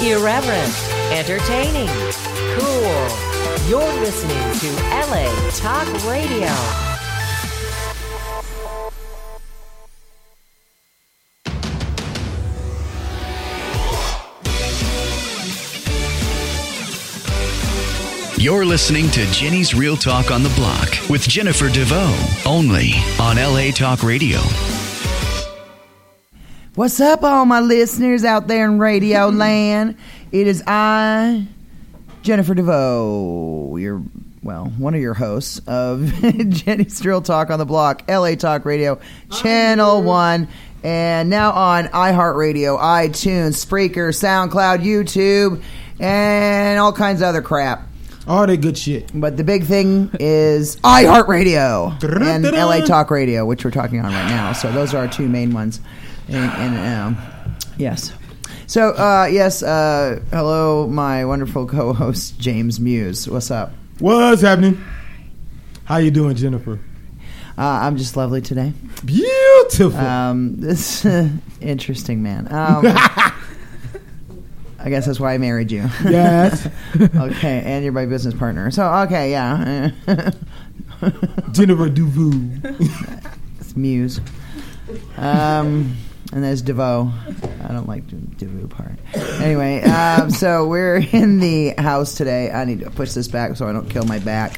Irreverent, entertaining, cool. You're listening to LA Talk Radio. You're listening to Jenny's Real Talk on the Block with Jennifer DeVoe, only on LA Talk Radio. What's up, all my listeners out there in Radio Land? It is I, Jennifer DeVoe, one of your hosts of Jenny's Real Talk on the Block, LA Talk Radio, Channel 1, and now on iHeartRadio, iTunes, Spreaker, SoundCloud, YouTube, and all kinds of other crap. All that good shit. But the big thing is iHeartRadio and LA Talk Radio, which we're talking on right now. So those are our two main ones. Yes. So, hello, my wonderful co-host, James Muse. What's up? What's happening? How you doing, Jennifer? I'm just lovely today. Beautiful. This interesting, man. I guess that's why I married you. Yes. Okay, and you're my business partner. So, okay, yeah. Jennifer DeVoe. It's Muse. And there's DeVoe. I don't like the DeVoe part. Anyway, so we're in the house today. I need to push this back so I don't kill my back.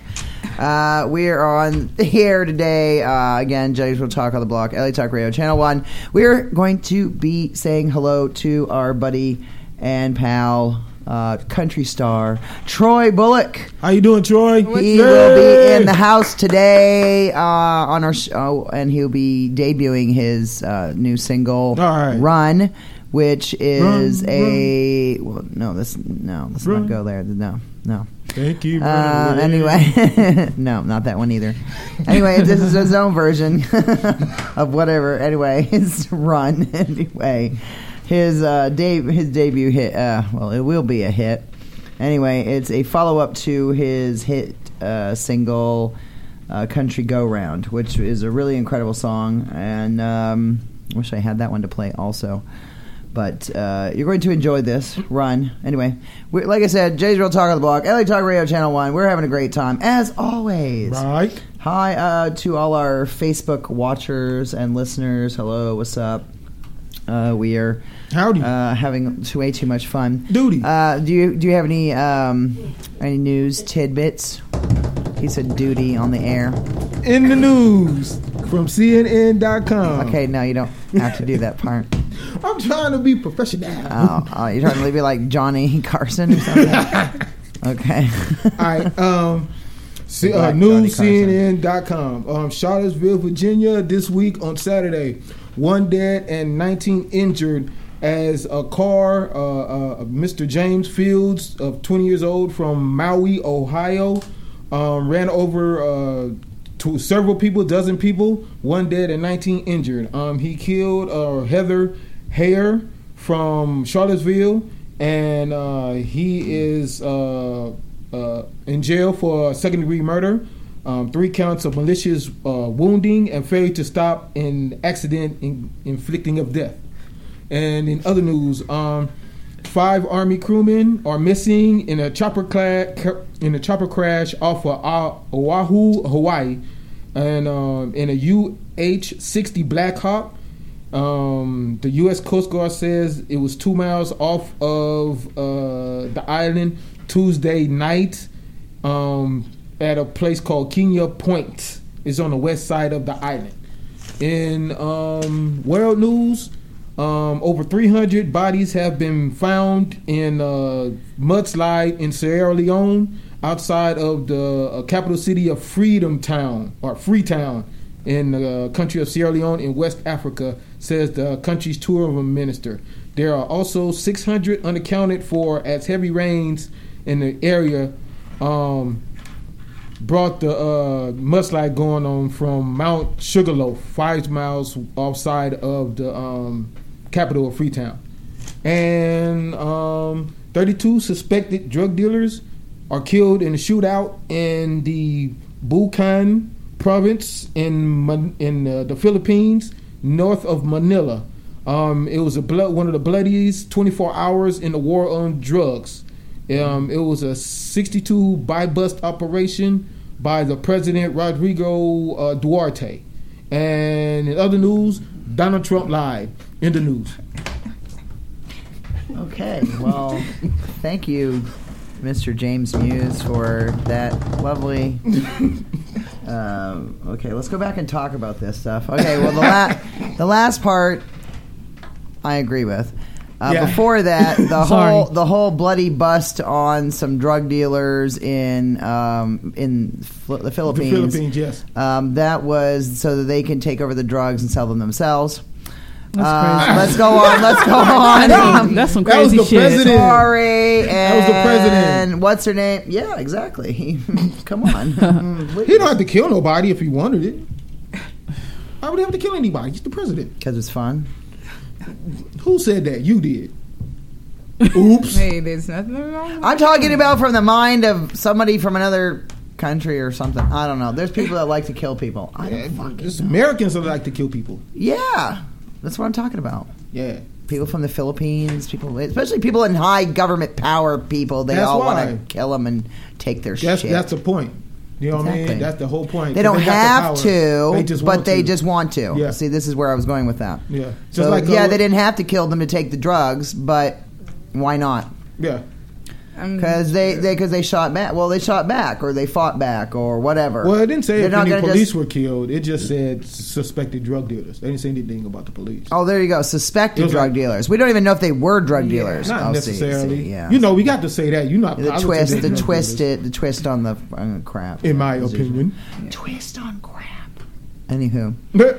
We're on the air today. Again, Jenny's Real Talk on the Block, LA Talk Radio, Channel 1. We're going to be saying hello to our buddy and pal, country star Troy Bullock. How you doing, Troy? He will be in the house today on our show, and he'll be debuting his new single, "Run," which is let's not go there. No. Thank you. Anyway, no, not that one either. Anyway, this is his own version of whatever. Anyway, it's "Run." Anyway. His debut hit, it will be a hit. Anyway, it's a follow-up to his hit single, Country Go Round, which is a really incredible song, and I wish I had that one to play also. But you're going to enjoy this. Run. Anyway, like I said, Jay's Real Talk on the Block, LA Talk Radio, Channel 1. We're having a great time, as always. Right. Hi to all our Facebook watchers and listeners. Hello, what's up? We are having way too much fun. Duty. Do you have any news tidbits? He said duty on the air. In the news from CNN.com. Okay, no, you don't have to do that part. I'm trying to be professional. Oh, you're trying to be like Johnny Carson or something? Okay. All right. News CNN.com. Charlottesville, Virginia, this week on Saturday. 1 dead and 19 injured as a car, Mr. James Fields, of 20 years old from Maui, Ohio, ran over to several people, dozen people, 1 dead and 19 injured. He killed Heather Hare from Charlottesville, and he is in jail for second-degree murder. 3 counts of malicious wounding and failure to stop an accident inflicting of death. And in other news, 5 Army crewmen are missing in a chopper crash off of Oahu, Hawaii, and in a UH-60 Black Hawk. The U.S. Coast Guard says it was 2 miles off of the island Tuesday night. At a place called Kenya Point. It's on the west side of the island. In world news, over 300 bodies have been found in a mudslide in Sierra Leone outside of the capital city of Freetown in the country of Sierra Leone in West Africa, says the country's tourism minister. There are also 600 unaccounted for as heavy rains in the area brought the mudslide going on from Mount Sugarloaf, 5 miles offside of the capital of Freetown. And 32 suspected drug dealers are killed in a shootout in the Bukidnon province in the Philippines, north of Manila. It was one of the bloodiest 24 hours in the war on drugs. It was a 62 buy-bust operation by the President Rodrigo Duarte. And in other news, Donald Trump lied in the news. Okay, well, thank you, Mr. James Muse, for that lovely... okay, let's go back and talk about this stuff. Okay, well, the last part I agree with. Before that, the whole bloody bust on some drug dealers in the Philippines. The Philippines, yes. That was so that they can take over the drugs and sell them themselves. That's crazy. Let's go on. That's some crazy that was the shit. President. Sorry, That was the president. What's her name? Yeah, exactly. Come on. He don't have to kill nobody if he wanted it. Why would he have to kill anybody? He's the president. Because it's fun. Who said that? You did. Oops. Hey, there's nothing wrong with I'm talking about from the mind of somebody from another country or something. I don't know. There's people that like to kill people. I don't fucking It's know. Americans that like to kill people. Yeah, that's what I'm talking about. Yeah. People from the Philippines, especially people in high government power, people, they That's all why. want to kill them and take their That's shit. the point. You know what I Exactly. mean? That's the whole point. They don't got the have power. to, They just but want they to. just want to. Yeah. See, this is where I was going with that. Yeah. Just So, like they didn't have to kill them to take the drugs, but why not? Yeah. Because they shot back. Well, they shot back, or they fought back, or whatever. Well, it didn't say They're if not any gonna police just- were killed. It just said suspected drug dealers. They didn't say anything about the police. Oh, there you go. Suspected It was drug like- dealers. We don't even know if they were drug dealers. Not Oh, necessarily. See, yeah. You know, we got to say that. You're not the positive twist, they're the drug twist, dealers. the twist on the crap. In my opinion. Twist on crap. Anywho,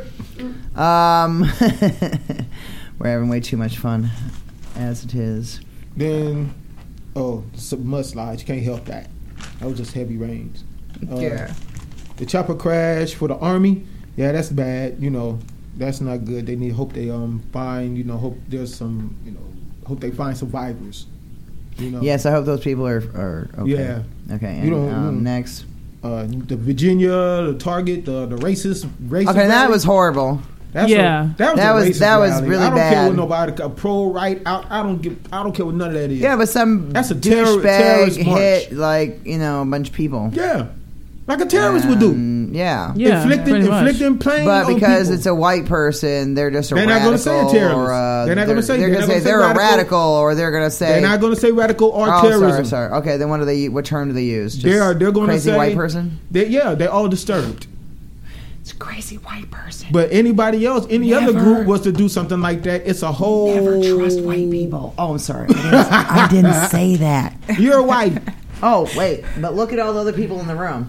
we're having way too much fun, as it is. Then, some mudslides. You can't help that. That was just heavy rains. Yeah. The chopper crash for the Army. Yeah, that's bad. You know, that's not good. They hope they find. You know, hope there's some. You know, hope they find survivors. You know. Yes, I hope those people are okay. Yeah. Okay. You And, don't- next. The Virginia, the Target, the racist. Okay, that rally. was horrible. That was That a was- racist that was rally. really I don't care bad. what nobody a pro right out. I don't care what none of that is. Yeah, but some That's a douchebag terrorist march. hit a bunch of people. Yeah, like a terrorist would do. Yeah. Yeah, pretty much. Inflicting pain But on because people. it's a white person, they're just a They're not radical. gonna say a terrorist. Or, They're not gonna say- They're they're gonna not say gonna say they're a radical. radical, or they're gonna say They're not going to say radical or terrorism. Sorry. Okay, then what term do they use? Just They're going to crazy say white person. They're all disturbed. It's a crazy white person. But anybody else, any other group was to do something like that, it's a whole. Never trust white people. Oh, I'm sorry. I didn't say that. You're white. Oh, wait. But look at all the other people in the room.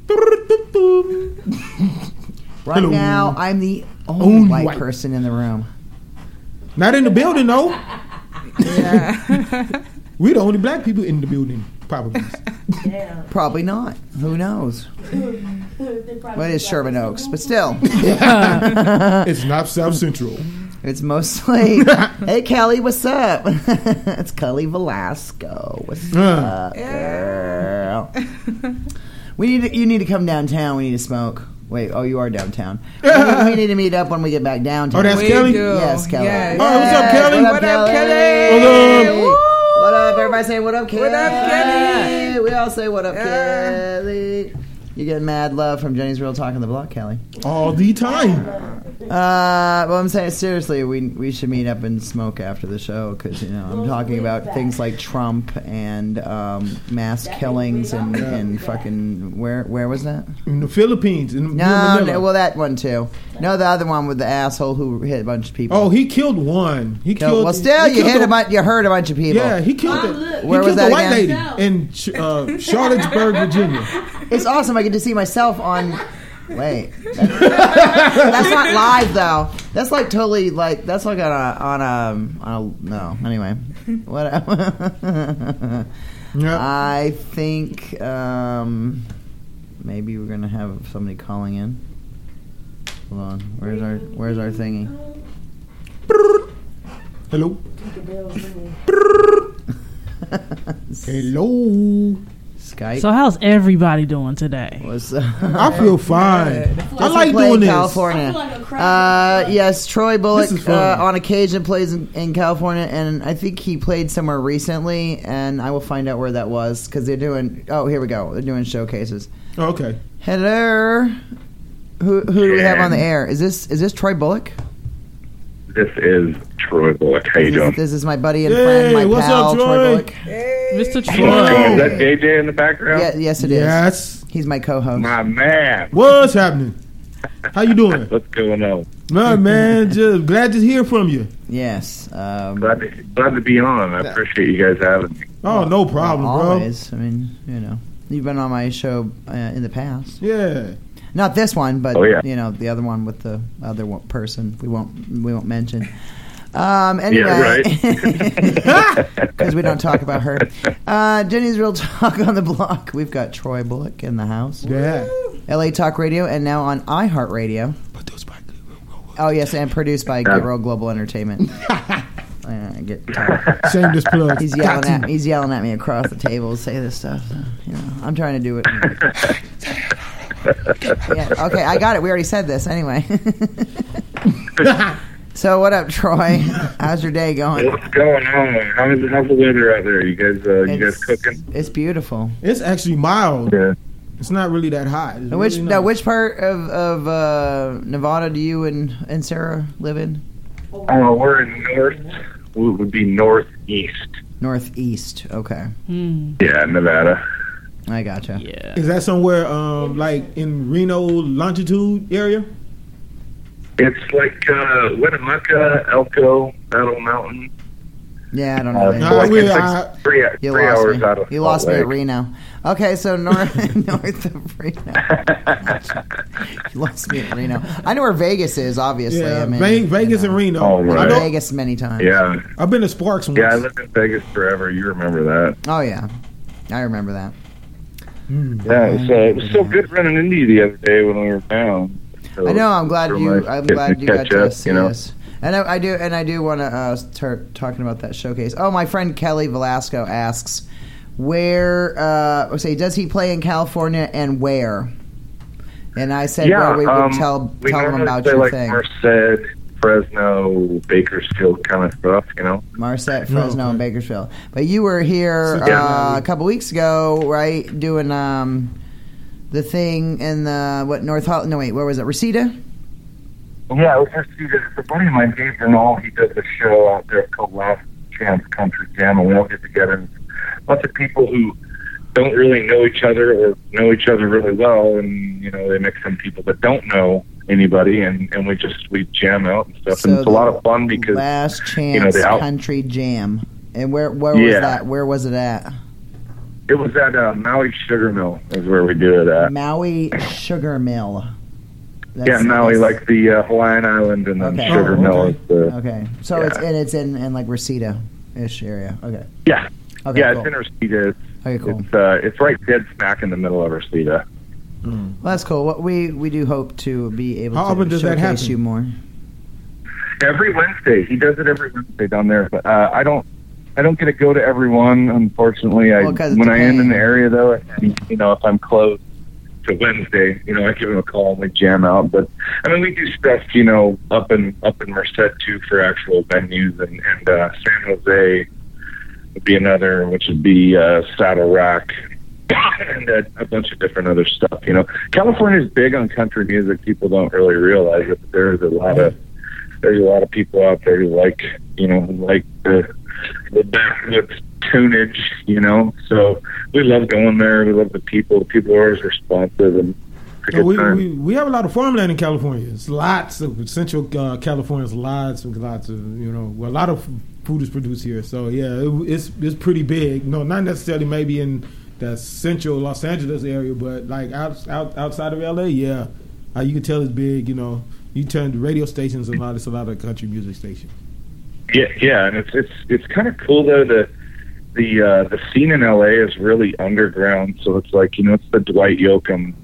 Right Hello. now, I'm the only Only white white. person in the room. Not in the building, though. Yeah. We the only black people in the building, probably. Probably not. Who knows? Well, it is Sherman Oaks, but still, It's not South Central. it's mostly. Hey, Kelly, what's up? It's Kelly Velasco. What's up, girl? You need to come downtown. We need to smoke. Wait, you are downtown. We need to meet up when we get back downtown. Oh, that's We Kelly? do. Yes, Kelly. Yes. Oh, what's up, Kelly? What What up, up, Kelly? Kelly? Woo! What up? Everybody say what up, Kelly. What up, Kelly? We all say what up, Yeah. Kelly. You get mad love from Jenny's Real Talk on the Block, Kelly. All the time. Well, I'm saying seriously, we should meet up and smoke after the show because I'm talking about things like Trump and mass killings and fucking where was that? In the Philippines. In No, Manila. well that one too. No, the other one with the asshole who hit a bunch of people. Oh, he killed one. He killed. Well, still, he you killed hit the- you hurt a bunch of people. Yeah, he killed it. Where He was killed that the white again? lady in Charlottesburg, Virginia. It's awesome. I get to see myself on. Wait, that's not live though. That's like totally like that's like on a no. Anyway, whatever. Yeah. I think maybe we're gonna have somebody calling in. Hold on. Where's our thingy? Hello. Hello. Skype. So how's everybody doing today? Was I feel fine. I like play doing this. California. Yes, Troy Bullock This is fun. on occasion plays in California, and I think he played somewhere recently, and I will find out where that was because they're doing. Oh, here we go. They're doing showcases. Oh, okay. Hello. Who do we have on the air? Is this Troy Bullock? This is Troy Bullock. How you doing? This is my buddy and Hey, friend, my what's pal, up, Troy? Bullock. Mr. Is Troy. that AJ in the background? Yeah, yes, it is. Yes. He's my co-host. My man. What's happening? How you doing? What's going on? Man, just glad to hear from you. Yes. Glad to be on. I appreciate you guys having me. Oh, no problem, bro. Always. I mean, you've been on my show in the past. Yeah. Not this one, but Oh, yeah. the other one with the other person we won't mention. Anyway, Yeah, because we don't talk about her. Jenny's Real Talk on the Block. We've got Troy Bullock in the house. Yeah. LA Talk Radio, and now on iHeartRadio. Oh yes, and produced by Get Real Global Entertainment. Shameless plug. He's yelling at me across the table to say this stuff. So, I'm trying to do it. Yeah, okay, I got it. We already said this anyway. So what up, Troy? How's your day going? What's going on? How's the weather out there? You guys cooking? It's beautiful. It's actually mild. Yeah. It's not really that hot. It's Which really nice. which part of Nevada do you and Sarah live in? We're in north. We would be northeast. Northeast. Okay, Yeah, Nevada. I gotcha. Yeah. Is that somewhere like in Reno longitude area? It's like Winnemucca, Elko, Battle Mountain. Yeah, I don't know. No, Like we- it's I- like three You hours lost me. out of You lost me Salt at Lake. Reno. Okay, so north of Reno. You lost me at Reno. I know where Vegas is. Obviously, Yeah, I mean, Vegas and Reno. Oh, I've been right. to Vegas many times. Yeah, I've been to Sparks once. yeah. I lived in Vegas forever. You remember that? Oh yeah, I remember that. Yeah, it was so good running into you the other day when we were down. So I know. I'm glad real you. nice I'm getting glad you got catch to up, see you know? us. And I do want to start talking about that showcase. Oh, my friend Kelly Velasco asks, where? Does he play in California and where? And I said, well, we would tell him normally about say your like thing. Merced, Fresno, Bakersfield kind of stuff, you know. Marset, Fresno, okay. and Bakersfield. But you were here Yeah. a couple weeks ago, right? Doing the thing in the where was it? Reseda? Yeah, it was just a buddy of mine, Dave Bernal. He does a show out there called Last Chance Country Jam, and we all get together. And a bunch of people who don't really know each other or know each other really well, and they mix in people that don't know anybody, and we jam out and stuff. And it's a lot of fun because Last Chance Country Jam. And where was that? Where was it at? It was at Maui Sugar Mill is where we do it at. Maui Sugar Mill. Maui, like the Hawaiian Island, and then Sugar Mill is the. Okay, so it's in like Reseda-ish area. Okay. Yeah. Okay. Yeah, cool. it's in Reseda. Okay, cool. It's right dead smack in the middle of Reseda. Well, that's cool. What we do hope to be able How often to does that showcase happen? you more. Every Wednesday, he does it every Wednesday down there. But I don't get to go to every one, unfortunately. When I am in the area, though, if I'm close to Wednesday, I give him a call and we jam out. But I mean, we do stuff, up in Merced too for actual venues, and San Jose would be another, which would be Saddle Rack. And a bunch of different other stuff. California is big on country music. People don't really realize it. But there's a lot of people out there who like the backwoods tunage. So we love going there. We love the people. The people are always responsive and. We have a lot of farmland in California. It's lots of Central California's lots of a lot of food is produced here. So yeah, it's pretty big. No, not necessarily maybe in the central Los Angeles area, but like outside of LA, yeah, you can tell it's big. You turn the radio stations a lot. It's a lot of country music stations. Yeah, and it's kind of cool though. The scene in LA is really underground, so it's like it's the Dwight Yoakam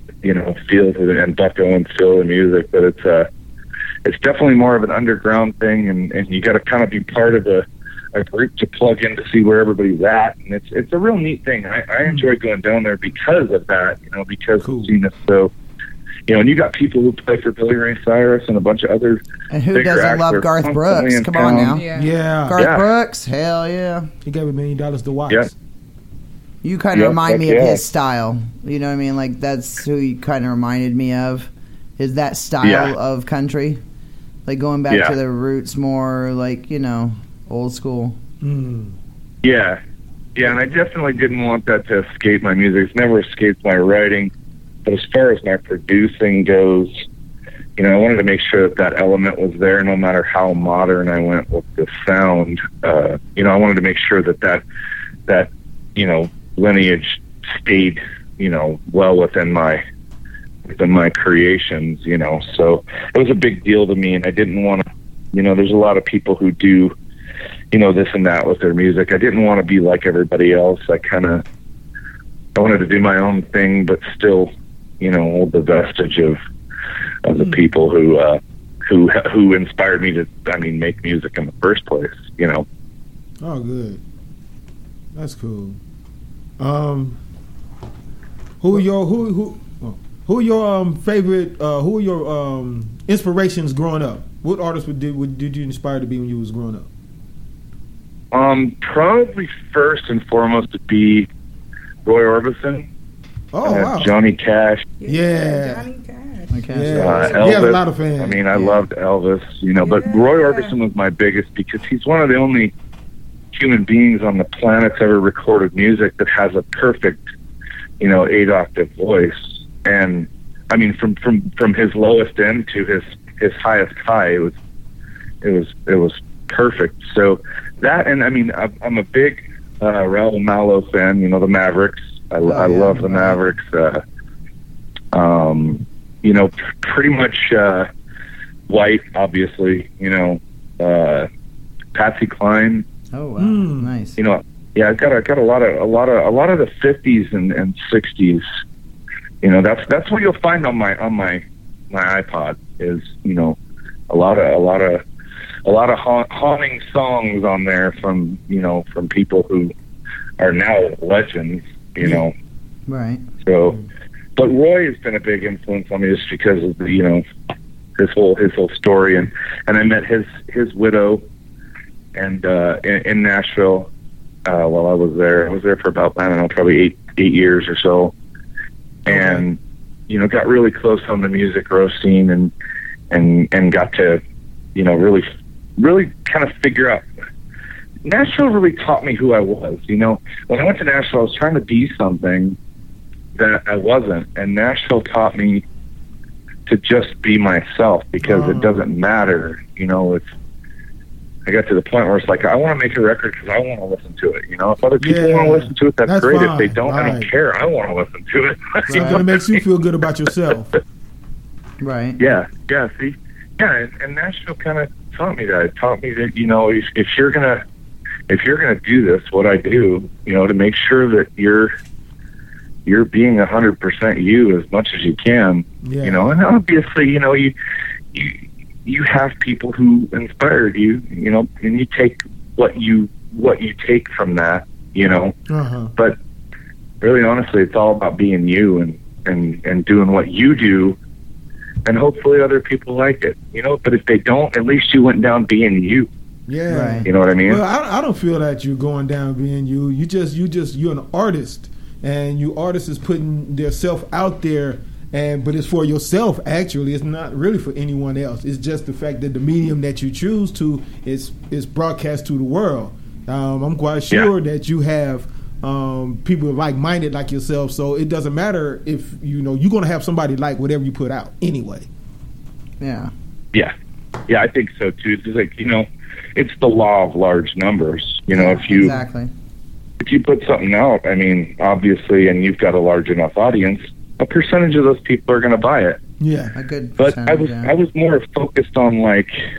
feel to it, and Buck Owens feel of the music, but it's definitely more of an underground thing, and you got to kind of be part of the a group to plug in to see where everybody's at, and it's a real neat thing. I enjoy going down there because of that, because of seeing it. So, and you got people who play for Billy Ray Cyrus and a bunch of other. And who doesn't love Garth Brooks? Come on now. Yeah. Garth Brooks, hell yeah. He gave $1 million to watch. Yeah. You kind of remind me of his style. You know what I mean? Like, that's who you kind of reminded me of, is that style of country. Like, going back to the roots more, like, old school. Mm. Yeah. Yeah, and I definitely didn't want that to escape my music. It's never escaped my writing. But as far as my producing goes, I wanted to make sure that element was there no matter how modern I went with the sound. I wanted to make sure that lineage stayed, well within my creations, So it was a big deal to me, and I didn't want to, there's a lot of people who do, this and that with their music. I didn't want to be like everybody else. I wanted to do my own thing, but still, hold the vestige of the people who inspired me to, make music in the first place, Oh, good. That's cool. Who are your favorite? Who are your inspirations growing up? What artists did you inspire to be when you was growing up? Probably first and foremost would be Roy Orbison. Oh, wow. Johnny Cash. Yeah. Johnny Cash. Elvis. He has a lot of fans. I loved Elvis, but Roy Orbison was my biggest because he's one of the only human beings on the planet that's ever recorded music that has a perfect, 8-octave voice. And from his lowest end to his highest high, it was perfect. So that, and I'm a big Raul Malo fan. The Mavericks. I love the Mavericks. Pretty much White, obviously. Patsy Cline. Oh wow, nice. I've got a lot of the 50s and 60s. That's what you'll find on my iPod is a lot of haunting songs on there from people who are now legends. Right. So, but Roy has been a big influence on me just because of the his whole story, and I met his widow. And in Nashville, while I was there for about, probably eight years or so, and got really close on the Music Row scene, and got to really kind of figure out. Nashville really taught me who I was. When I went to Nashville, I was trying to be something that I wasn't, and Nashville taught me to just be myself because it doesn't matter. I got to the point where it's like, I want to make a record because I want to listen to it. If other people want to listen to it, that's great. Fine. If they don't, I don't care. I want to listen to it. Something that makes you feel good about yourself. Right. Yeah. See? Yeah, and Nashville kind of taught me that. It taught me that, if you're gonna do this, what I do, to make sure that you're being 100% you as much as you can. Yeah. And obviously, you have people who inspired you, and you take what you take from that, But really, honestly, it's all about being you and doing what you do, and hopefully other people like it, But if they don't, at least you went down being you. Yeah, right. You know what I mean? Well, I don't feel that you're going down being you. You're an artist, and you artists is putting their self out there. But it's for yourself. Actually, it's not really for anyone else. It's just the fact that the medium that you choose to is broadcast to the world. I'm quite sure that you have people like-minded like yourself. So it doesn't matter if you're going to have somebody like whatever you put out anyway. Yeah. Yeah. I think so too. It's like it's the law of large numbers. If you put something out, obviously, and you've got a large enough audience, a percentage of those people are going to buy it. Yeah, a good but percentage. I was more focused on like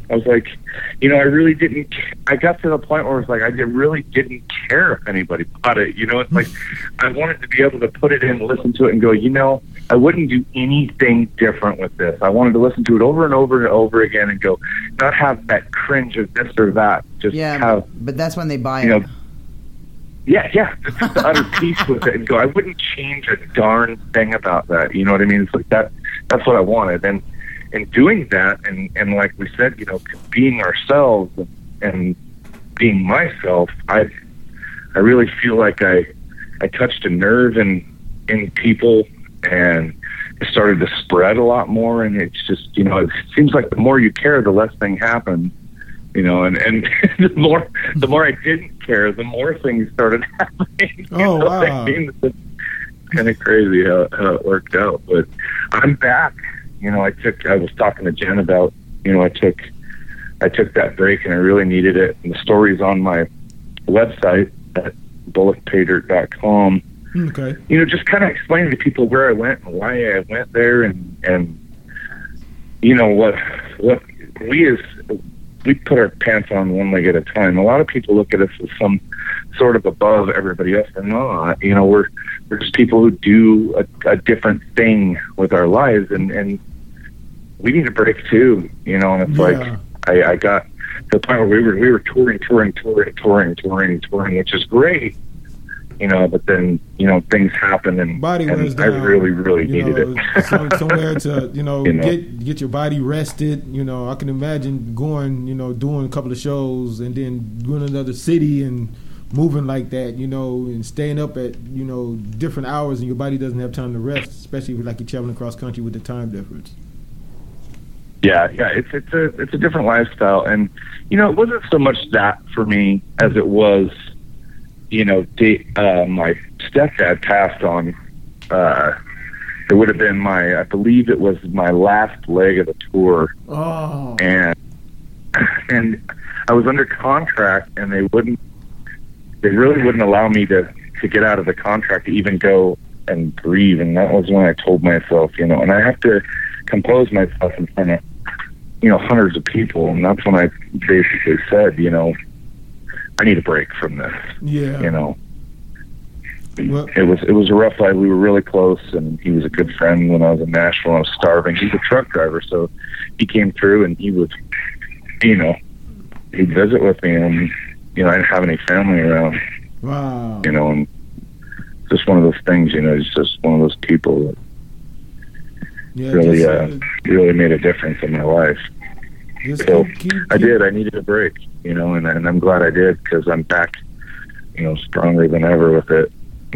I was like, you know, I really didn't. I got to the point where it was like I really didn't care if anybody bought it. You know, it's like I wanted to be able to put it in, listen to it, and go, you know, I wouldn't do anything different with this. I wanted to listen to it over and over and over again and go, not have that cringe of this or that. Just have. But that's when they buy you it. know, yeah, just the utter peace with it and go, I wouldn't change a darn thing about that. You know what I mean? It's like that. That's what I wanted. And in doing that, and like we said, you know, being ourselves and being myself, I really feel like I touched a nerve in people, and it started to spread a lot more. And it's just, you know, it seems like the more you care, the less thing happens. You know, and the more I didn't care, the more things started happening. Oh, wow. I mean, it's kind of crazy how it worked out. But I'm back. You know, I was talking to Jen about, you know, I took that break and I really needed it. And the story's on my website at bulletpaydirt.com. Okay. You know, just kind of explaining to people where I went and why I went there, and you know what we put our pants on one leg at a time. A lot of people look at us as some sort of above everybody else. And no, you know, we're just people who do a different thing with our lives, and we need a break too, you know. And it's like I got to the point where we were touring, which is great, you know. But then, you know, things happen, and body wears I down. really needed it. Somewhere to get your body rested. You know, I can imagine going, you know, doing a couple of shows and then going to another city and moving like that, you know, and staying up at, you know, different hours, and your body doesn't have time to rest, especially if, like, you're traveling across country with the time difference. Yeah, it's a different lifestyle, and you know, it wasn't so much that for me as it was, you know, my stepdad passed on. It would have been I believe it was my last leg of the tour. Oh. And I was under contract, and they really wouldn't allow me to get out of the contract to even go and breathe. And that was when I told myself, you know, and I have to compose myself in front of, you know, hundreds of people. And that's when I basically said, you know, I need a break from this. Yeah. You know, well, it was a rough life. We were really close, and he was a good friend when I was in Nashville. I was starving. He's a truck driver, so he came through, and he would, you know, he'd visit with me, and you know, I didn't have any family around. Wow. You know, and just one of those things. You know, he's just one of those people that really made a difference in my life. So I did. I needed a break, you know, and I'm glad I did, because I'm back, you know, stronger than ever with it.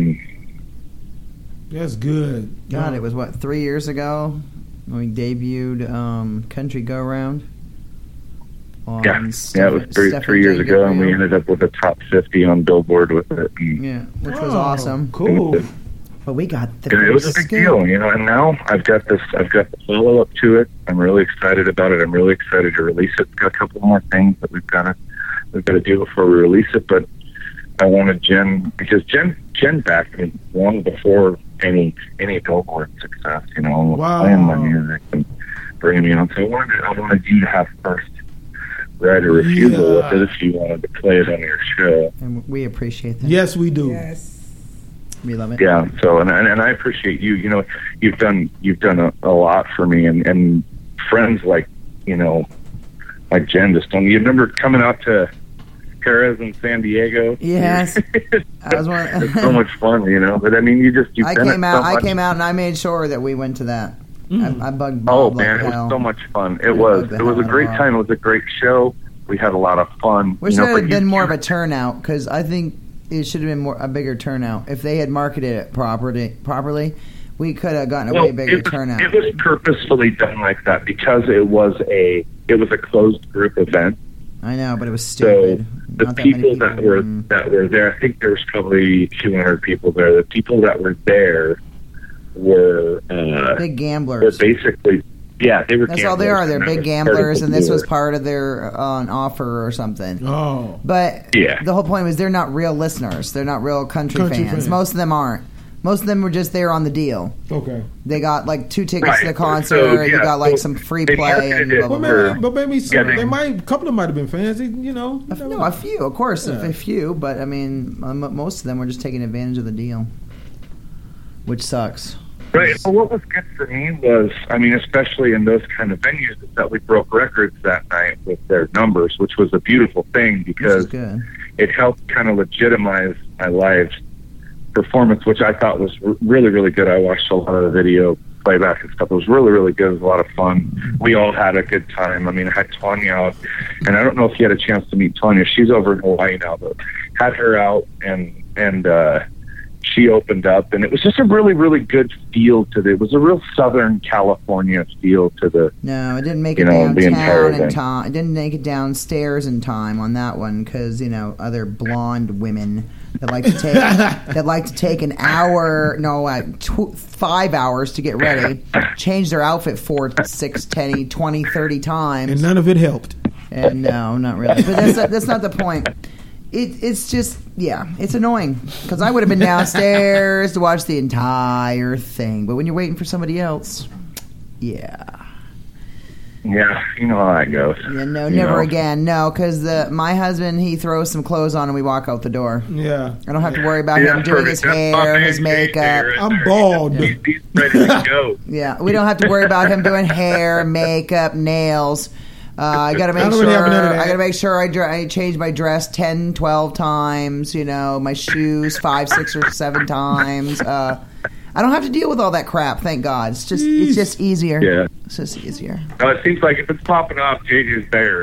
That's good. God, it was 3 years ago when we debuted Country Go Round. Yeah, it was 3 years ago, and we ended up with a top 50 on Billboard with it. Yeah, which was awesome. Cool. But we got it was a big deal, you know. And now I've got the follow up to it. I'm really excited about it. I'm really excited to release it. Got a couple more things that we've got to do before we release it. But I wanted Jen, because Jen backed me long before any Billboard success, you know, playing my music and bringing me on. So I wanted you to have first right or refusal with it if you wanted to play it on your show. And we appreciate that. Yes, we do. Yes. We love it. Yeah. So and I appreciate you. You know, you've done a lot for me, and friends like, you know, like Jen just don't. You remember coming out to Perez in San Diego? Yes. I was one. It's so much fun, you know. But I mean, I came out and I made sure that we went to that. I bugged Bob. Oh man, it was so much fun. It was a great time. It was a great show. We had a lot of fun. Wish there had been more of a turnout, because I think it should have been a bigger turnout. If they had marketed it properly, we could have gotten a way bigger turnout. It was purposefully done like that because it was a closed group event. I know, but it was stupid. So the people that were there, I think there was probably 200 people there. The people that were there were big gamblers. Were basically, yeah, they were. That's gamblers, all they are. They're big gamblers, and this lure. was part of their an offer or something. Oh, but yeah, the whole point was they're not real listeners. They're not real country fans. Most of them aren't. Most of them were just there on the deal. Okay. They got like 2 tickets to the Right. concert. So, you yeah, got like so some free they play and marketed it blah, blah, Well, blah. maybe Yeah, they might. A couple of them might have been fans. They, you know. you never No, know. a few, of course, Yeah. a few. But I mean, most of them were just taking advantage of the deal, which sucks. Right. Well, what was good for me was, I mean, especially in those kind of venues, is that we broke records that night with their numbers, which was a beautiful thing Which is because good. it helped kind of legitimize my live performance, which I thought was really, really good. I watched a lot of the video playback and stuff. It was really, really good. It was a lot of fun. We all had a good time. I mean, I had Tanya out, and I don't know if you had a chance to meet Tanya. She's over in Hawaii now, but had her out, and she opened up, and it was just a really, really good feel to it. It was a real Southern California feel to the. No, it didn't make it You know, the entire downtown in thing. time. It didn't make it downstairs in time on that one because other blonde women that like to take an hour, 5 hours to get ready, change their outfit 4, 6, 10, 20, 30 times, And none of it helped. and no, not really. But that's not the point. It's just, it's annoying because I would have been downstairs to watch the entire thing. But when you're waiting for somebody else, Yeah, you know how that goes. yeah, no, You never know? again. No, because my husband, he throws some clothes on and we walk out the door. Yeah. I don't have to worry about Yeah, him doing his perfect. That's my hair, man, his JJ, makeup. right I'm there. bald. He's ready to go. Yeah, we don't have to worry about him doing hair, makeup, nails. I gotta make I don't sure. really have none of that. I gotta make sure I change my dress 10, 12 times. My shoes 5, 6, or 7 times. I don't have to deal with all that crap. Thank God. It's just easier. Yeah. It's just easier. No, it seems like if it's popping off, JJ's there.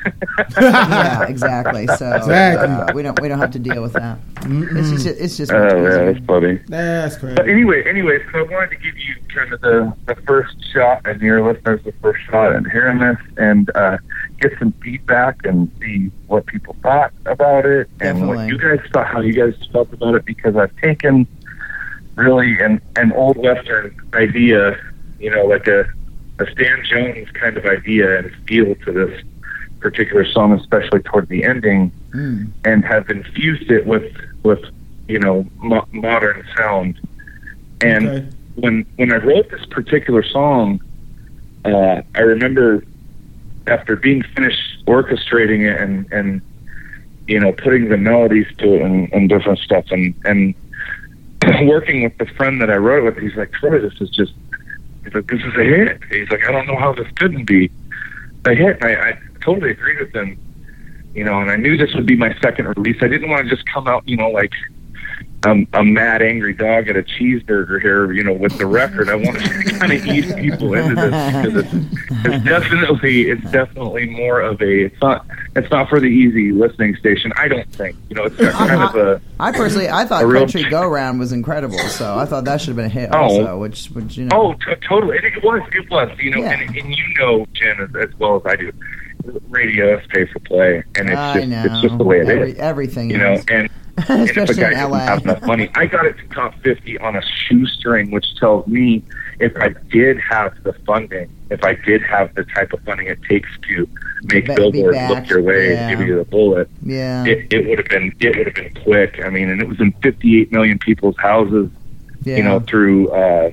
Yeah, exactly. So Exactly. we don't have to deal with that. It's just much Oh, yeah, easier. that's funny. That's But crazy. anyway, so I wanted to give you kind of the first shot, and your listeners the first shot at hearing this, and get some feedback and see what people thought about it, and Definitely. what you guys thought, how you guys felt about it, because I've taken really an old Western idea, like a Stan Jones kind of idea and feel to this particular song, especially toward the ending, and have infused it with modern sound. And Okay. when I wrote this particular song, I remember after being finished orchestrating it and putting the melodies to it and different stuff and working with the friend that I wrote it with, he's like, Troy, this is a hit. He's like, I don't know how this couldn't be a hit. And I totally agreed with him, and I knew this would be my second release. I didn't want to just come out, like a mad, angry dog at a cheeseburger here, with the record. I wanted to kind of ease people into this because it's definitely more of it's not for the easy listening station. I don't think, it's kind of a. I thought a real- Country Go Round was incredible, so I thought that should have been a hit Oh. also. Which Totally. It was, Yeah. and Jen, as well as I do. Radio is pay for play, and it's just the way it is. Everything And and if a especially guy in doesn't LA. have enough money, I got it to top 50 on a shoestring, which tells me if I did have the funding, if I did have the type of funding it takes to make Be Billboard back, look your way yeah. and give you the bullet, Yeah. it would have been quick. I mean, and it was in 58 million people's houses, Yeah. through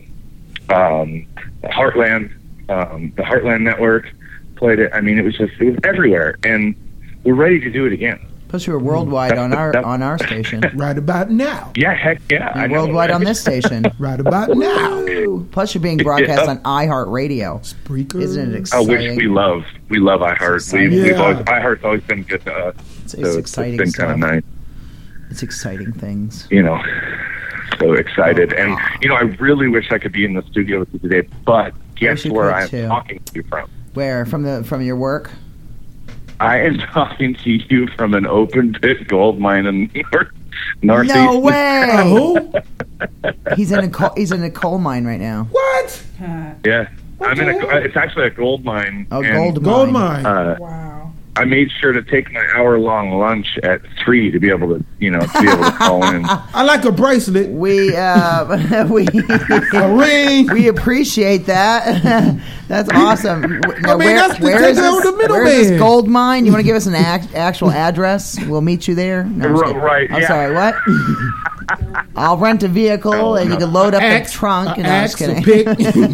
Heartland, the Heartland Network played it. I mean, it was everywhere, and we're ready to do it again. Plus, you were worldwide on our station. Right about now. Yeah, heck yeah. I You're know, worldwide right? on this station. Right about now. Woo. Plus, you're being broadcast Yeah. on iHeartRadio. Spreaker. Isn't it Oh, exciting? which we love. We love iHeart. exciting. We've Yeah. always, iHeart's always been good to us. It's So exciting It's been kind of stuff. nice, It's exciting things. So excited. And, I really wish I could be in the studio with you today, but guess you where could, I'm too. talking to you from? Where from your work? I am talking to you from an open pit gold mine in Northeast. No way. Who? He's in a coal mine right now. What? Yeah. It's actually a gold mine. Oh, and, gold mine. Gold mine. Wow. I made sure to take my hour-long lunch at 3 to be able to, call in. I like a bracelet. We a ring. We appreciate that. That's awesome. Now, that's the where is this man. gold mine? You want to give us an actual address? We'll meet you there. No, Right. I'm sorry. What? I'll rent a vehicle and you can load up the trunk. No, I'm just kidding.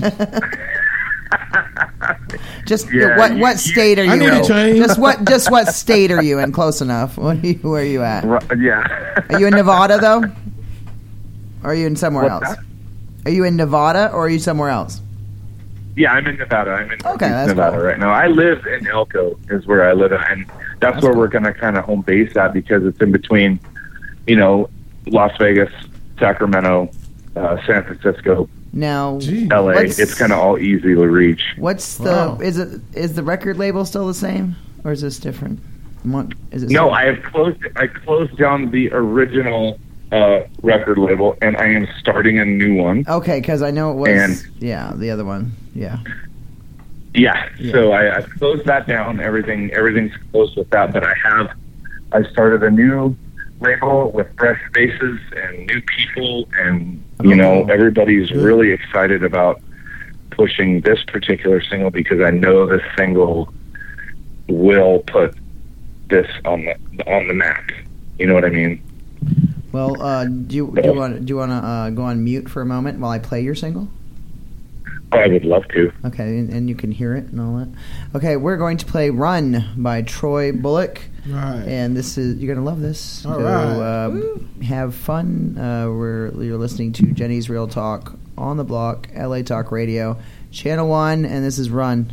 Just what state are you in? Just what state are you in? Close enough. Where are you at? Yeah. Are you in Nevada though? Or are you in somewhere else? That? Are you in Nevada or are you somewhere else? Yeah, I'm in Nevada. I'm in that's Nevada cool. right now. I live in Elko, is where I live, and that's where we're going to kind of home base at because it's in between, Las Vegas, Sacramento, San Francisco. Now, LA. It's kind of all easy to reach. What's the is the record label still the same or is this different? No, I closed down the original record label and I am starting a new one. Okay, because I know it was the other one. Yeah. So I closed that down. Everything's closed with that, but I started a new label with fresh faces and new people, and everybody's really excited about pushing this particular single because I know this single will put this on the map. You know what I mean? Well, do you want to go on mute for a moment while I play your single? Oh, I would love to. Okay, and you can hear it and all that. Okay, we're going to play "Run" by Troy Bullock. Right. And you're gonna love this. All right. Have fun. You're listening to Jenny's Real Talk on the Block, LA Talk Radio, Channel 1, and this is "Run."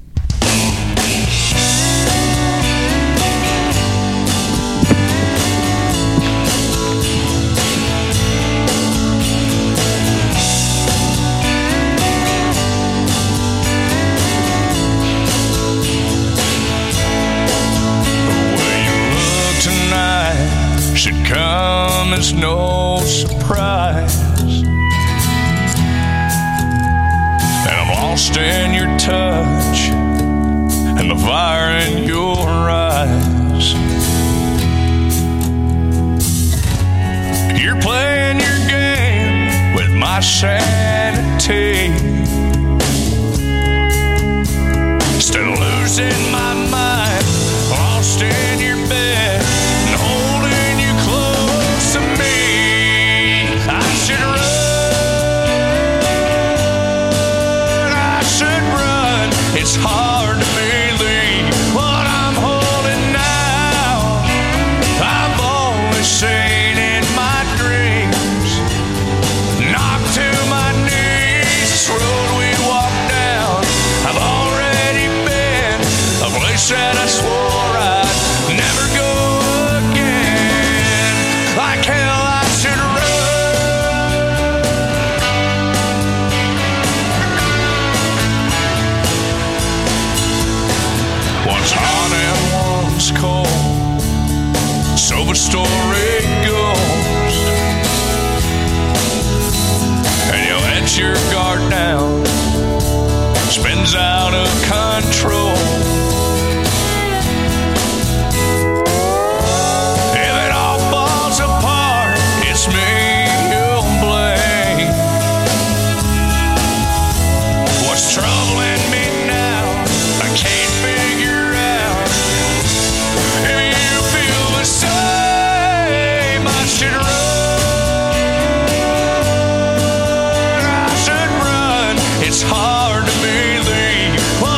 Should come as no surprise, and I'm lost in your touch and the fire in your eyes. You're playing your game with my sanity, still losing my mind, lost in your bed. It's hard to believe what I'm holding now. I've only seen in my dreams, knocked to my knees. This road we walk down, I've already been a place that I swore I'd never go again. Like hell I should run. One's hot and one's cold, so the story goes. And you let your guard down, spins out of control. If it all falls apart, it's me you'll blame. What's troubling me now, I can't figure out. If you feel the same, I should run. I should run. It's hard to believe what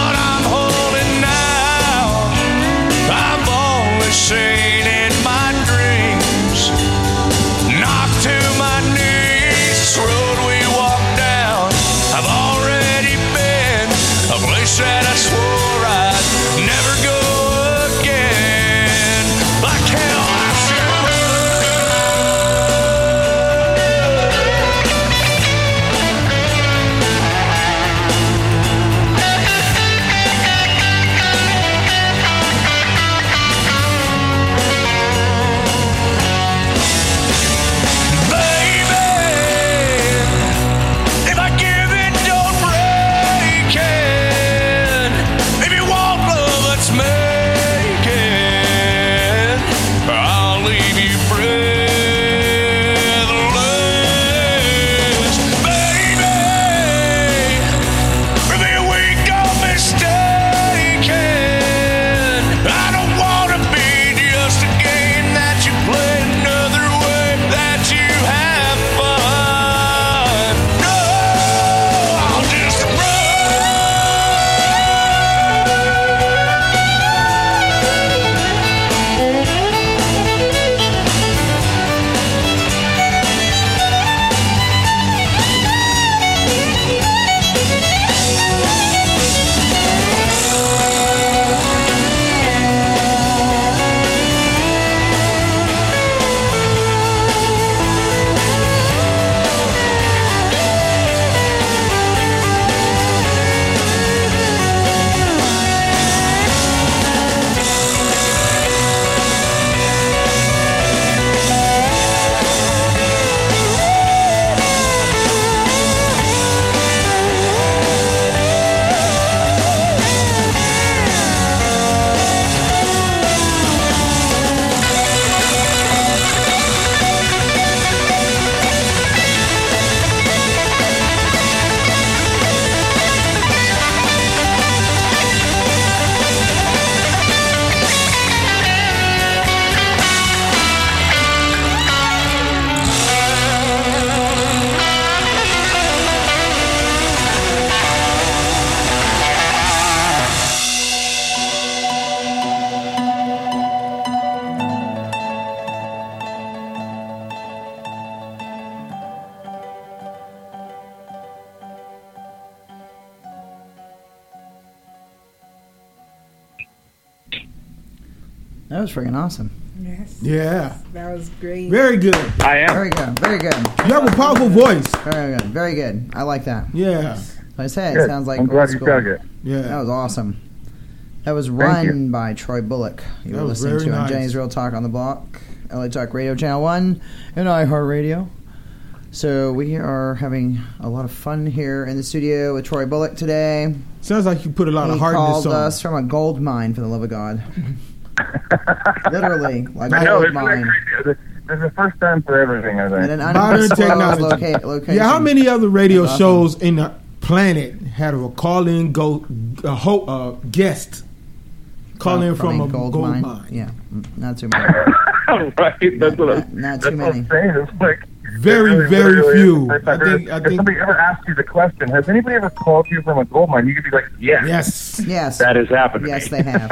That was freaking awesome. Yes. Yeah. That was great. Very good. I am. Very good. Very good. You have a powerful voice. Very good. Very good. I like that. Yeah. Like I said, Good. it sounds like I'm glad old you school. dug it. Yeah. That was awesome. That was you. Run by Troy Bullock. You That were was listening very to on nice. Jenny's Real Talk on the Block, LA Talk Radio Channel 1, and iHeartRadio. So we are having a lot of fun here in the studio with Troy Bullock today. Sounds like you put a lot He of heart in this called song. us from a gold mine, for the love of God. Literally, like I a know, gold isn't that mine. crazy? There's a first time for everything, I think. And an Modern undisclosed technology. location. Yeah, how many other radio That's shows in the planet had a call-in guest call in from a gold mine? Yeah, not too many. Right? That's what Not that's too what many. I'm saying. It's like Very, literally very few. is the first time. I If think somebody ever asks you the question, has anybody ever called you from a gold mine? You could be like, yes. yes. Yes, That has happened. yes, they have.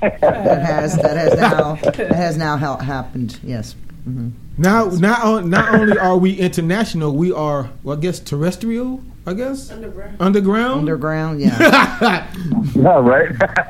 that has now happened. Yes. Mm-hmm. Now, not only are we international, we are, well, I guess, terrestrial. I guess underground. Underground, yeah. Yeah, right?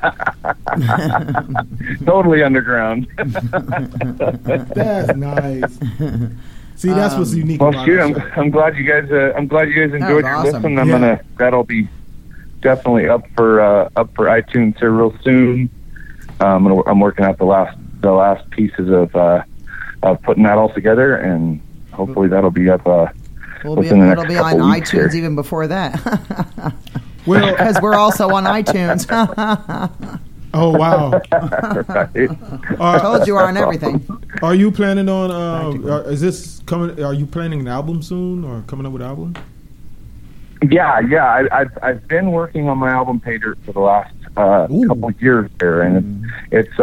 Totally underground. That's nice. See, that's what's unique Well, about shoot, our show. I'm glad you guys enjoyed was your awesome. listen. That'll be definitely up for iTunes here real soon. I'm working out the last pieces of putting that all together, and hopefully that'll be up. It'll within the next be on couple weeks iTunes here. even before that. Well, Because we're also on iTunes. oh wow. I told you we're on everything. Are you planning on? Is this coming? Are you planning an album soon, or coming up with an album? Yeah. I've been working on my album page for the last couple of years there, and it's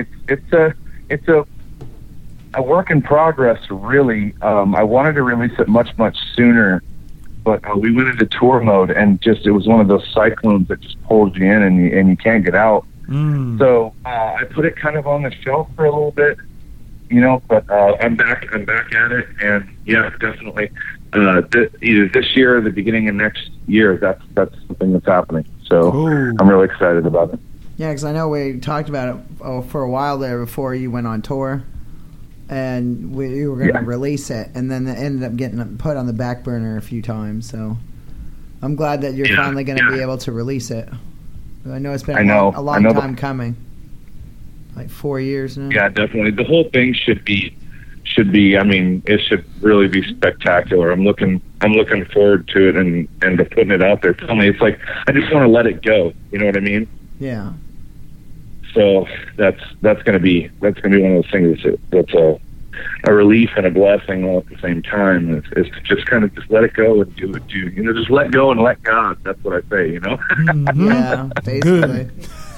a work in progress. Really, I wanted to release it much sooner, but we went into tour mode, and it was one of those cyclones that just pulls you in, and you can't get out. So I put it kind of on the shelf for a little bit, But I'm back at it, and yeah, definitely. Either this year or the beginning of next year, that's something that's happening. So I'm really excited about it. Yeah, because I know we talked about it for a while there before you went on tour, and we were going to release it, and then it ended up getting put on the back burner a few times. So I'm glad that you're finally going to be able to release it. I know it's been a long time coming, like 4 years now. Yeah, definitely. The whole thing should be. I mean, it should really be spectacular. I'm looking forward to it and to putting it out there. Tell me, it's like I just want to let it go. You know what I mean? Yeah. So that's gonna be one of those things that's a relief and a blessing all at the same time. Is to just kind of just let it go and do just let go and let God. That's what I say. Yeah, basically.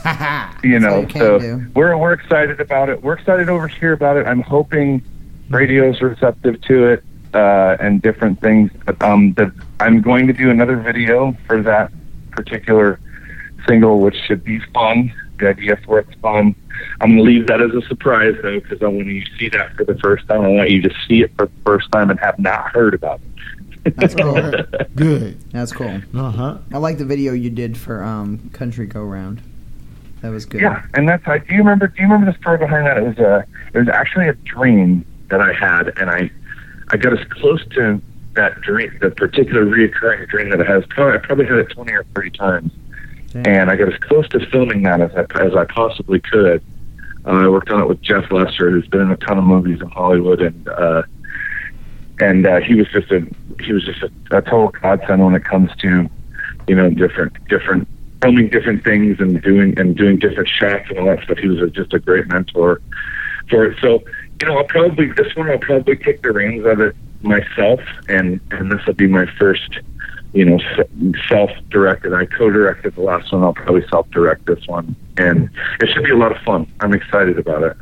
So we're excited about it. We're excited over here about it. I'm hoping radio's receptive to it and different things. But I'm going to do another video for that particular single, which should be fun. The idea for it's fun. I'm going to leave that as a surprise, though, because when you see that for the first time, I want you to see it for the first time and have not heard about it. That's cool. Good. That's cool. Uh-huh. I like the video you did for Country Go Round. That was good. Yeah, and that's. Do you remember the story behind that? It was actually a dream that I had, and I got as close to that dream, the particular reoccurring dream that I probably had it 20 or 30 times. Damn. And I got as close to filming that as I possibly could. I worked on it with Jeff Lester, who's been in a ton of movies in Hollywood, and he was just a total godsend when it comes to different filming different things and doing different shots and all that stuff. He was just a great mentor for it. So I'll probably take the reins of it myself, and this will be my first. Self-directed. I co-directed the last one. I'll probably self-direct this one, and it should be a lot of fun. I'm excited about it.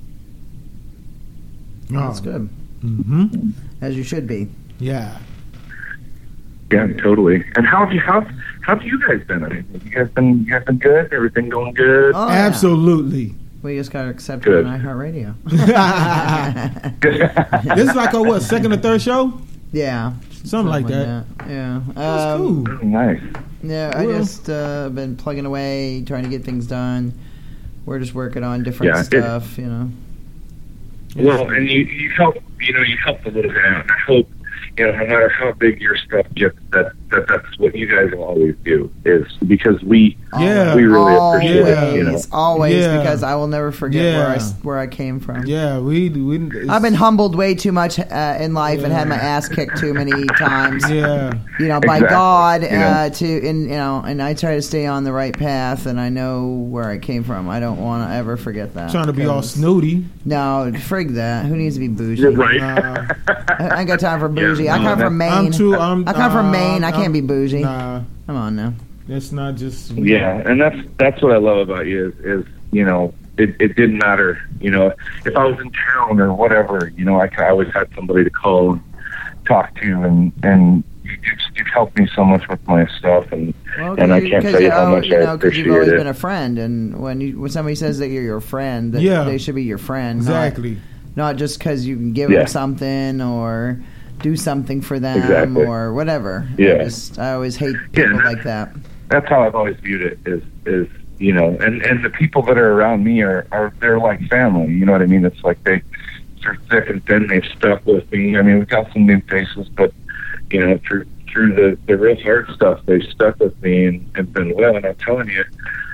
That's good. Mm-hmm. As you should be. Yeah. Yeah, totally. And how have you guys been? I mean, you guys been good? Everything going good? Oh, yeah. Absolutely. We just got accepted Good. on iHeartRadio. This is like our second or third show? Yeah. Something like that. Yeah. That's cool. Nice. Yeah, I just been plugging away, trying to get things done. we're just working on different stuff, you know. Well, and you help, you help the little guy out. And I hope, no matter how big your stuff gets, that's what you guys will always do, is because we really appreciate it. Always, because I will never forget where I came from. Yeah, I've been humbled way too much in life and had my ass kicked too many times. Yeah, by God, and I try to stay on the right path, and I know where I came from. I don't want to ever forget that. Trying to be all snooty. No, frig that. Who needs to be bougie? You're right. I ain't got time for bougie. I come from Maine. I come from Maine. I can't be bougie. Nah, come on now. It's not just. Yeah, and that's what I love about you is it didn't matter. If I was in town or whatever, I always had somebody to call and talk to, and you've helped me so much with my stuff, and I can't tell you how much I appreciate because you've always it. been a friend, and when somebody says that you're your friend, they should be your friend. Exactly. Not just because you can give them something or do something for them or whatever. Yeah. I always hate people like that. That's how I've always viewed it. Is and the people that are around me they're like family. You know what I mean? It's like they're thick and thin. They've stuck with me. I mean, we've got some new faces, but through the real hard stuff, they've stuck with me and been well. And I'm telling you,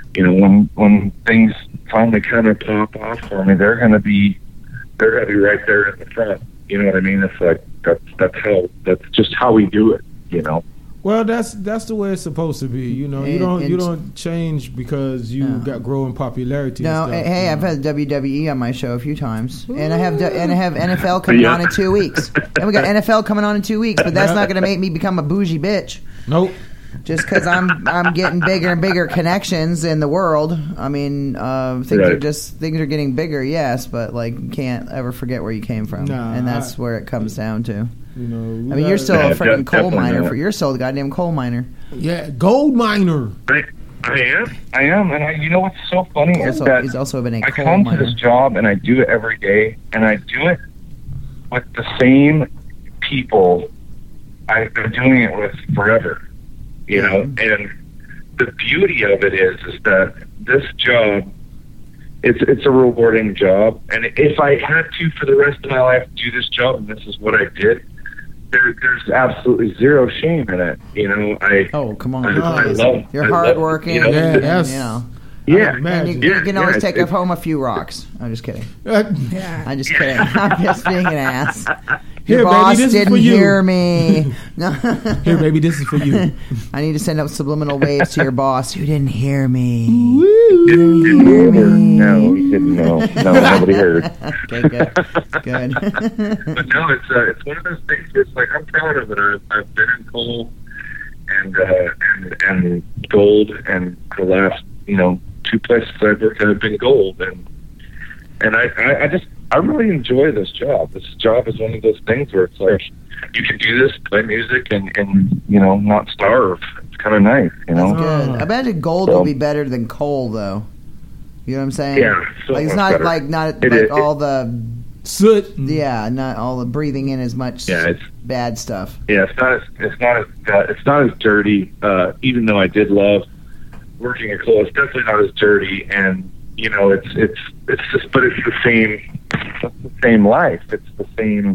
when things finally kind of pop off for me, they're gonna be right there in the front. You know what I mean? It's like that's just how we do it. Well, that's the way it's supposed to be. You don't change because you got growing popularity. No, and stuff, hey, I've had WWE on my show a few times, and I have NFL coming on in 2 weeks. And we got NFL coming on in 2 weeks, but that's not going to make me become a bougie bitch. Nope. Just because I'm getting bigger and bigger connections in the world. I mean, things are getting bigger, yes, but you can't ever forget where you came from, and that's where it comes down to. You're still a freaking coal miner. You're still a goddamn coal miner. Yeah, gold miner. I am, and you know what's so funny is that he's also been a coal come miner. to this job and I do it every day, and I do it with the same people I've been doing it with forever. And the beauty of it is that this job, it's a rewarding job, and if I had to for the rest of my life do this job, and this is what I did, there's absolutely zero shame in it. Oh, come on! I love. You're hardworking. Yeah. And you can always take home a few rocks. I'm just kidding. I'm just kidding. I'm just being an ass. Your boss didn't hear me. Here, baby, this is for you. I need to send out subliminal waves to your boss. You didn't hear me. You didn't hear me. No, he didn't know. No, nobody heard. Okay, good. But no, it's one of those things where it's like I'm proud of it. I've been in coal and gold, and the last 2 places I've worked have been gold, and I really enjoy this job. This job is one of those things where it's like you can do this, play music, and not starve. It's kind of nice, That's good. I imagine gold will be better than coal, though. You know what I'm saying? Yeah, it's not better. Like all the soot. Yeah, not all the breathing in as much bad stuff. Yeah, it's not as dirty. Even though I did love working at coal, it's definitely not as dirty, and it's just, but it's the same. It's the same life. It's the same,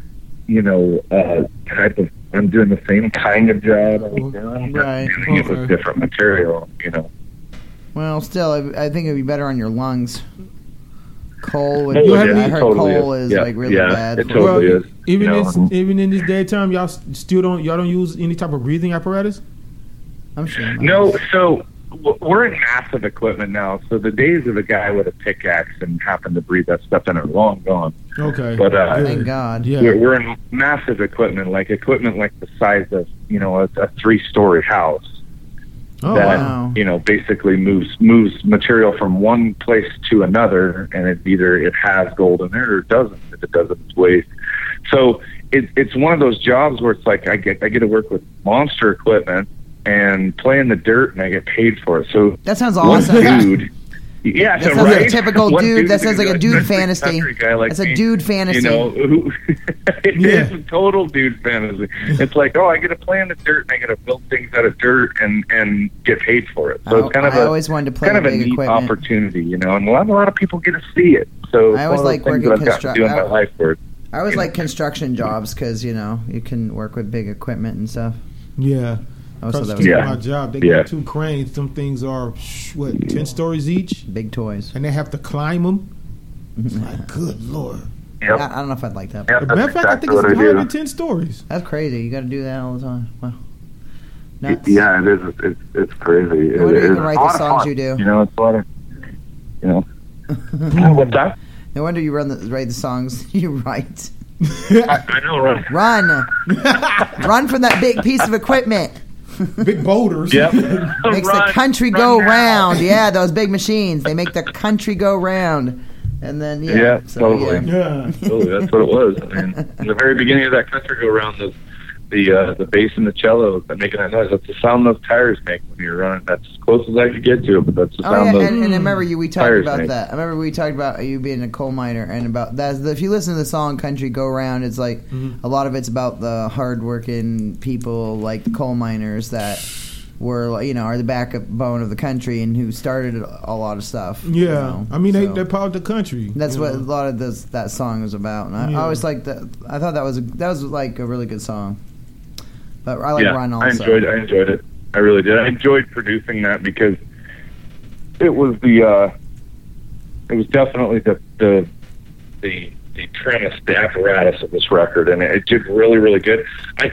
type of. I'm doing the same kind of job I was doing, but doing it with different material. Well, still, I think it'd be better on your lungs. Coal, I heard totally coal is really bad. It totally is. Even in this daytime, y'all don't use any type of breathing apparatus. I'm sure. No, so we're in massive equipment now. So the days of the guy with a pickaxe and happen to breathe that stuff in are long gone. Okay, but thank God. Yeah, we're in massive equipment like the size of a 3-story house. Oh, that wow. Basically moves material from one place to another, and it has gold in there or it doesn't. If it doesn't, it's waste. So it's one of those jobs where it's like I get to work with monster equipment and play in the dirt, and I get paid for it. So that sounds awesome. One dude Yeah, that sounds right? like a typical What dude. That sounds like a country dude fantasy. guy like That's a me, dude fantasy. You know, it is a total dude fantasy. It's like, oh, I get to play in the dirt and I get to build things out of dirt and get paid for it. So it's kind of I always wanted to play kind of a big neat equipment. opportunity, you know, and a lot of people get to see it. So I always like working I've got to do in my life for it. I always like construction jobs because you can work with big equipment and stuff. Yeah. Also, that was was my job. They got 2 cranes. Some things are 10 stories each. Big toys, and they have to climb them. It's like, good lord. Yep. I don't know if I'd like that. Yep, As a matter of fact, I think it's higher than 10 stories. That's crazy. You got to do that all the time. Wow. Nuts. Yeah, it is. It's crazy. No wonder you it's can write a lot the of songs fun. you do. You know, it's a lot of, you know. What's that? No wonder you write the songs you write. I know, right? Run from that big piece of equipment. Big boulders. Yep. Makes the country go round. Yeah, those big machines. They make the country go round. And then, totally. Yeah. Totally, that's what it was. I mean, in the very beginning of that country go round, the bass and the cello that making that noise. That's the sound those tires make when you're running. That's as close as I could get to it, but that's the sound those and I remember we talked tires about make. that. I remember we talked about you being a coal miner and about that. If you listen to the song "Country Go Round," it's like a lot of it's about the hardworking people, like the coal miners that were, are the backbone of the country and who started a lot of stuff. Yeah, I mean they powered the country. That's what a lot of that song was about. And I always liked that. I thought that was like a really good song. But I like Run also. I enjoyed it. I really did. I enjoyed producing that because it was it was definitely the premise, the apparatus of this record, and it did really, really good. As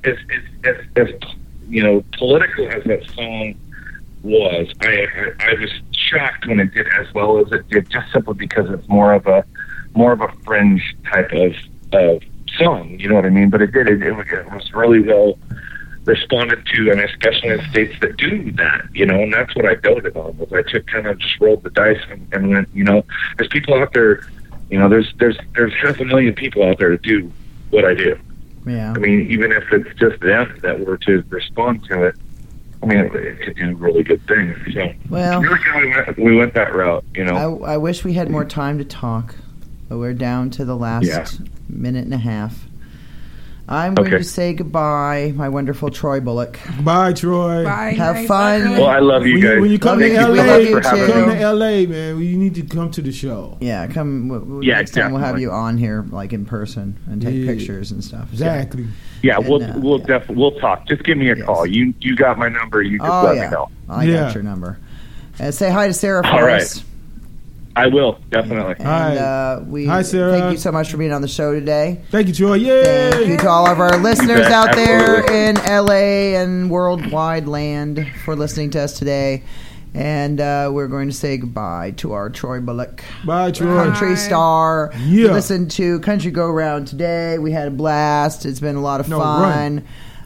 political as that song was, I was shocked when it did as well as it did, just simply because it's more of a fringe type of song, you know what I mean? But it did. It was really well responded to, and especially in states that do that, and that's what I doted on. Was I took kind of just rolled the dice and went, there's people out there, there's 500,000 people out there to do what I do. Yeah. I mean, even if it's just them that were to respond to it, I mean, it could do really good things. So, well, we went that route, I wish we had more time to talk, but we're down to the last minute and a half. I'm going to say goodbye, my wonderful Troy Bullock. Bye, Troy. Bye. Have fun. Well, I love you guys. When you come to LA, man, you need to come to the show. Yeah, come. Next time we'll have you on here, like in person, and take pictures and stuff. Exactly. Yeah, we'll talk. Just give me a call. You got my number. You just let me know. I got your number. Say hi to Sarah for us. I will, definitely. And hi, Sarah. Thank you so much for being on the show today. Thank you, Troy. Yay! Thank you to all of our listeners out there in LA and worldwide land for listening to us today. And we're going to say goodbye to our Troy Bullock. Bye, Troy. Country star. Yeah. Listen to Country Go Round today. We had a blast. It's been a lot of fun.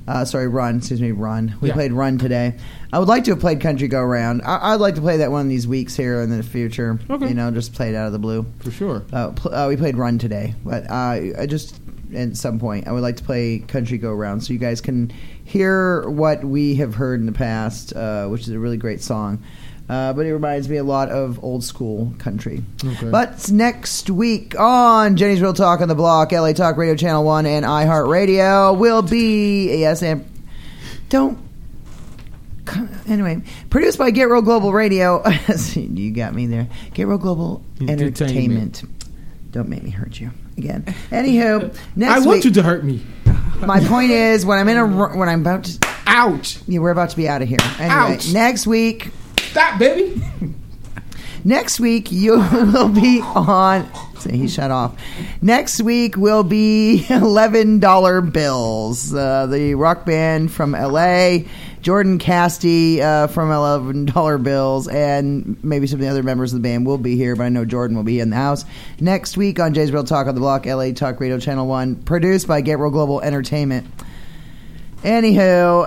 Run. We played Run today. I would like to have played Country Go Round. I'd like to play that one of these weeks here in the future. Okay. Just play it out of the blue. For sure. We played Run today. But I just, at some point, I would like to play Country Go Round so you guys can hear what we have heard in the past, which is a really great song. But it reminds me a lot of old school country. Okay. But next week on Jenny's Real Talk on the Block, LA Talk Radio Channel 1 and iHeartRadio will be anyway, produced by Get Real Global Radio. You got me there. Get Real Global Entertainment. Don't make me hurt you again. Anywho, next week, I want you to hurt me. My point is, when I'm about to, ouch. Yeah, we're about to be out of here. Anyway, ouch. Next week. Stop, baby. Next week you will be on. See, he shut off. Next week will be $11 Bills, the rock band from L.A. Jordan Casti from $11 Bills, and maybe some of the other members of the band will be here, but I know Jordan will be in the house next week on Jay's Real Talk on the Block, LA Talk Radio Channel 1, produced by Get Real Global Entertainment. Anywho,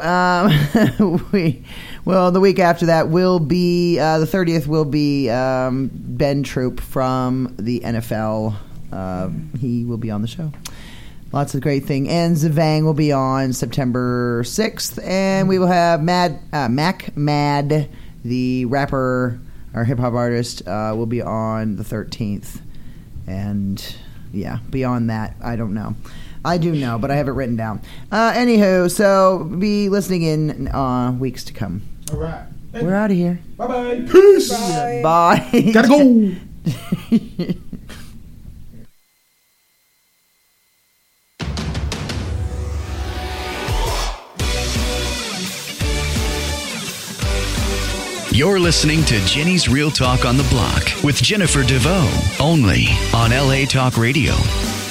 the week after that will be, the 30th will be Ben Troop from the NFL. He will be on the show. Lots of great things. And Zavang will be on September 6th. And we will have Mac Mad, the rapper, our hip hop artist, will be on the 13th. And yeah, beyond that, I don't know. I do know, but I have it written down. Anywho, so be listening in weeks to come. All right. We're out of here. Bye-bye. Peace. Bye. Gotta go. You're listening to Jenny's Real Talk on the Block with Jennifer DeVoe, only on LA Talk Radio.